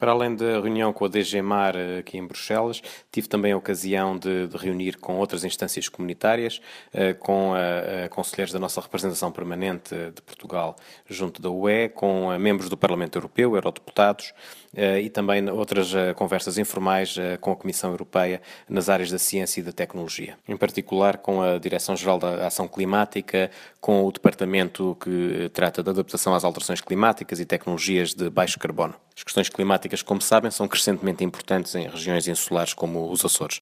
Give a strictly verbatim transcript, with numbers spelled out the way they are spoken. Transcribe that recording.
Para além da reunião com a D G Mar eh, aqui em Bruxelas, tive também a ocasião de, de reunir com outras instâncias comunitárias, eh, com a, a conselheiros da nossa representação permanente de Portugal junto da U E, com eh, membros do Parlamento Europeu, eurodeputados, eh, e também outras eh, conversas informais eh, com a Comissão Europeia nas áreas da ciência e da tecnologia. Em particular com a Direção-Geral da Ação Climática, com o Departamento que trata da adaptação às alterações climáticas e tecnologias de baixo carbono. As questões climáticas, como sabem, são crescentemente importantes em regiões insulares como os Açores.